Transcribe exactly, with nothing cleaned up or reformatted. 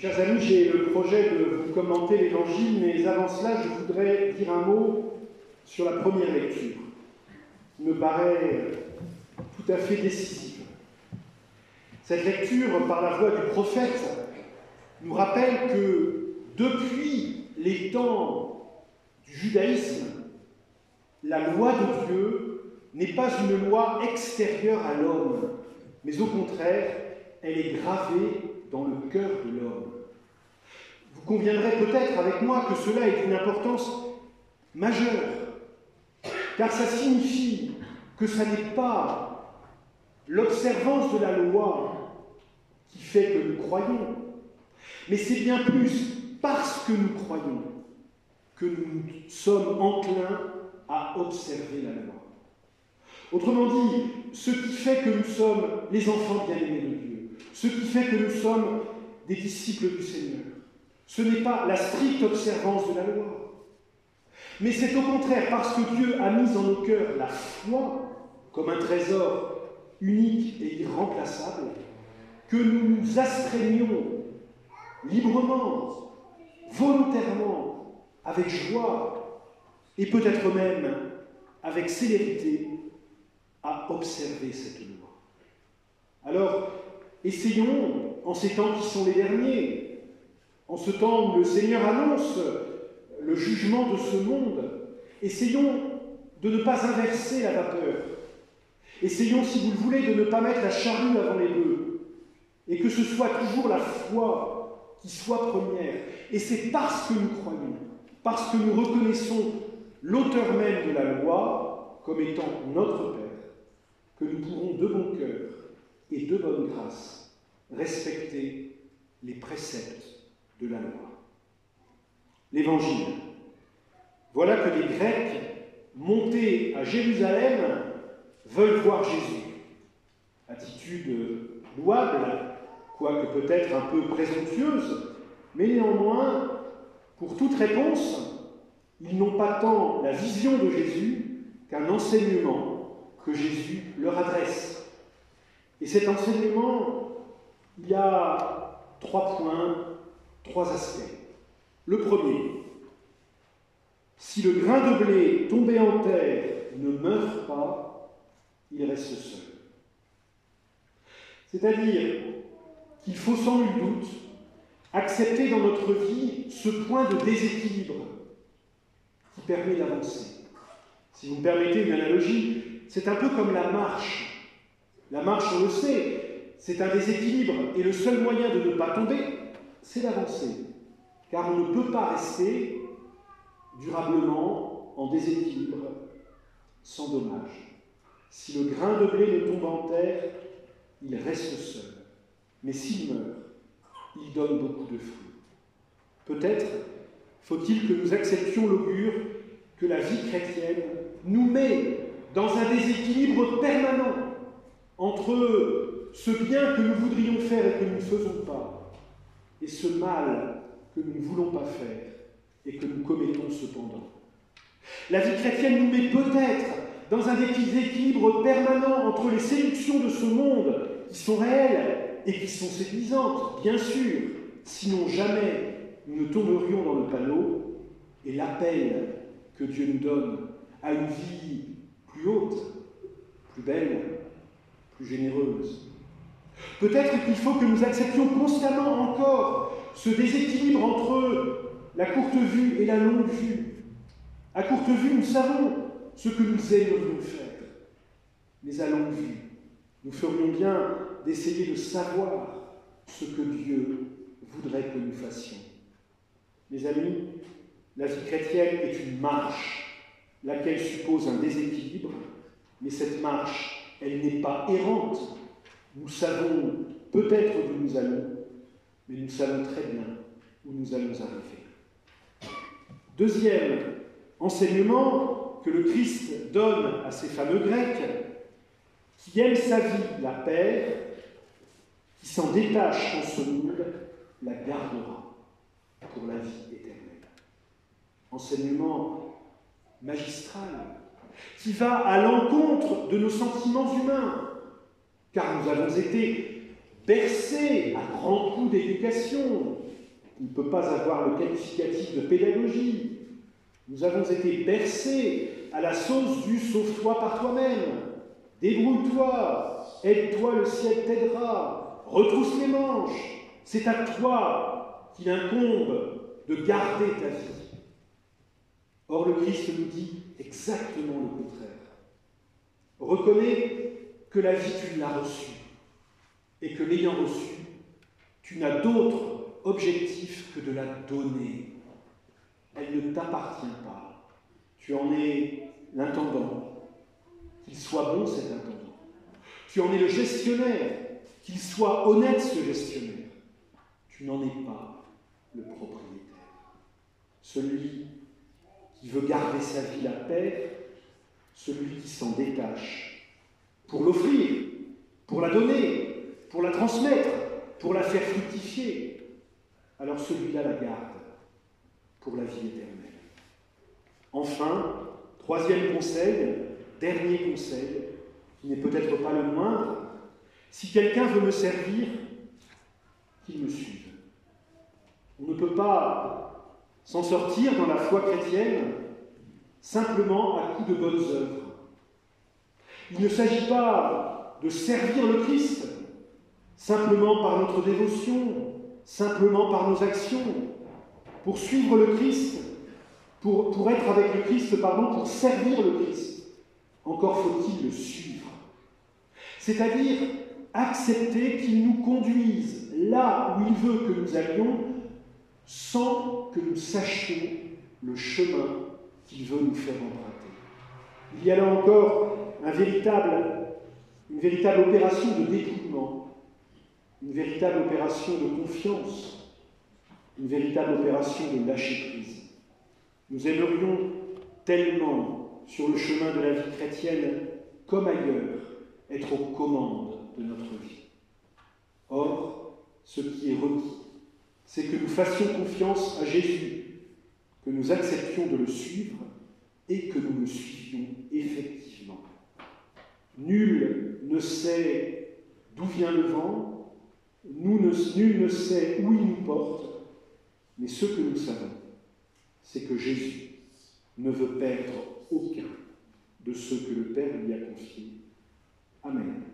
Chers amis, j'ai le projet de vous commenter l'Évangile, mais avant cela, je voudrais dire un mot sur la première lecture, qui me paraît tout à fait décisive. Cette lecture, par la voix du prophète, nous rappelle que depuis les temps du judaïsme, la loi de Dieu n'est pas une loi extérieure à l'homme, mais au contraire, elle est gravée dans le cœur de l'homme. Vous conviendrez peut-être avec moi que cela est d'une importance majeure, car ça signifie que ce n'est pas l'observance de la loi qui fait que nous croyons, mais c'est bien plus parce que nous croyons que nous sommes enclins à observer la loi. Autrement dit, ce qui fait que nous sommes les enfants bien-aimés de Dieu, ce qui fait que nous sommes des disciples du Seigneur, ce n'est pas la stricte observance de la loi, mais c'est au contraire parce que Dieu a mis en nos cœurs la foi comme un trésor unique et irremplaçable que nous nous astreignons librement, volontairement, avec joie et peut-être même avec célérité à observer cette loi. Alors, essayons, en ces temps qui sont les derniers, en ce temps où le Seigneur annonce le jugement de ce monde, essayons de ne pas inverser la vapeur. Essayons, si vous le voulez, de ne pas mettre la charrue avant les bœufs, et que ce soit toujours la foi qui soit première. Et c'est parce que nous croyons, parce que nous reconnaissons l'auteur même de la loi comme étant notre Père, que nous pourrons de bon cœur et de bonne grâce respecter les préceptes de la loi. L'Évangile. Voilà que les Grecs, montés à Jérusalem, veulent voir Jésus. Attitude louable, quoique peut-être un peu présomptueuse, mais néanmoins, pour toute réponse, ils n'ont pas tant la vision de Jésus qu'un enseignement que Jésus leur adresse. Et cet enseignement, il y a trois points, trois aspects. Le premier, si le grain de blé tombé en terre ne meurt pas, il reste seul. C'est-à-dire qu'il faut sans nul doute accepter dans notre vie ce point de déséquilibre qui permet d'avancer. Si vous me permettez une analogie, c'est un peu comme la marche. La marche, on le sait, c'est un déséquilibre, et le seul moyen de ne pas tomber, c'est d'avancer. Car on ne peut pas rester durablement en déséquilibre sans dommage. Si le grain de blé ne tombe en terre, il reste seul. Mais s'il meurt, il donne beaucoup de fruits. Peut-être faut-il que nous acceptions l'augure que la vie chrétienne nous met dans un déséquilibre permanent entre ce bien que nous voudrions faire et que nous ne faisons pas, et ce mal que nous ne voulons pas faire et que nous commettons cependant. La vie chrétienne nous met peut-être dans un déséquilibre permanent entre les séductions de ce monde, qui sont réelles et qui sont séduisantes, bien sûr, sinon jamais nous ne tomberions dans le panneau, et l'appel que Dieu nous donne à une vie plus haute, plus belle, plus généreuse. Peut-être qu'il faut que nous acceptions constamment encore ce déséquilibre entre la courte vue et la longue vue. À courte vue, nous savons ce que nous aimerions faire, mais à longue vue, nous ferions bien d'essayer de savoir ce que Dieu voudrait que nous fassions. Mes amis, la vie chrétienne est une marche, laquelle suppose un déséquilibre, mais cette marche, elle n'est pas errante. Nous savons peut-être d'où nous allons, mais nous savons très bien où nous allons arriver. Deuxième enseignement que le Christ donne à ces fameux Grecs, qui aime sa vie, la perd, qui s'en détache en ce monde, la gardera pour la vie éternelle. Enseignement magistral, qui va à l'encontre de nos sentiments humains, car nous avons été bercés à grands coups d'éducation. Il ne peut pas avoir le qualificatif de pédagogie. Nous avons été bercés à la sauce du « sauve-toi par toi-même ». Débrouille-toi, aide-toi, le ciel t'aidera, retrousse les manches, c'est à toi qu'il incombe de garder ta vie. Or, le Christ nous dit exactement le contraire. Reconnais que la vie, tu l'as reçue, et que l'ayant reçue, tu n'as d'autre objectif que de la donner. Elle ne t'appartient pas. Tu en es l'intendant. Qu'il soit bon cet intendant. Tu en es le gestionnaire. Qu'il soit honnête ce gestionnaire. Tu n'en es pas le propriétaire. Celui qui veut garder sa vie la paix, celui qui s'en détache pour l'offrir, pour la donner, pour la transmettre, pour la faire fructifier, alors celui-là la garde pour la vie éternelle. Enfin, troisième conseil, dernier conseil, qui n'est peut-être pas le moindre, si quelqu'un veut me servir, qu'il me suive. On ne peut pas s'en sortir dans la foi chrétienne simplement à coup de bonnes œuvres. Il ne s'agit pas de servir le Christ simplement par notre dévotion, simplement par nos actions. Pour suivre le Christ, pour, pour être avec le Christ, pardon, pour servir le Christ, encore faut-il le suivre. C'est-à-dire accepter qu'il nous conduise là où il veut que nous allions, sans que nous sachions le chemin qu'il veut nous faire emprunter. Il y a là encore un véritable, une véritable opération de dépouillement, une véritable opération de confiance, une véritable opération de lâcher-prise. Nous aimerions tellement, sur le chemin de la vie chrétienne, comme ailleurs, être aux commandes de notre vie. Or, ce qui est requis, c'est que nous fassions confiance à Jésus, que nous acceptions de le suivre et que nous le suivions effectivement. Nul ne sait d'où vient le vent, nous ne, nul ne sait où il nous porte, mais ce que nous savons, c'est que Jésus ne veut perdre aucun de ceux que le Père lui a confiés. Amen.